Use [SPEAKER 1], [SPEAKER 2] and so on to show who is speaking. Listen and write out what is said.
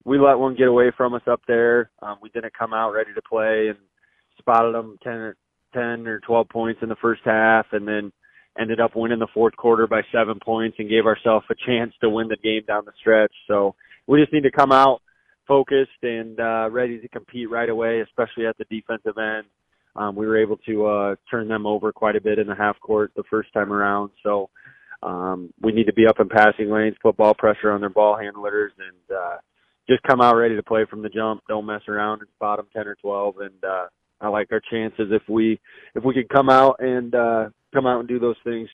[SPEAKER 1] we let one get away from us up there. We didn't come out ready to play and spotted them 10 or 12 points in the first half, and then ended up winning the fourth quarter by 7 points and gave ourselves a chance to win the game down the stretch. So we just need to come out focused and ready to compete right away, especially at the defensive end. We were able to turn them over quite a bit in the half court the first time around. So we need to be up in passing lanes, put ball pressure on their ball handlers, and just come out ready to play from the jump. Don't mess around and spot them 10 or 12. And I like our chances if we could come out and do those things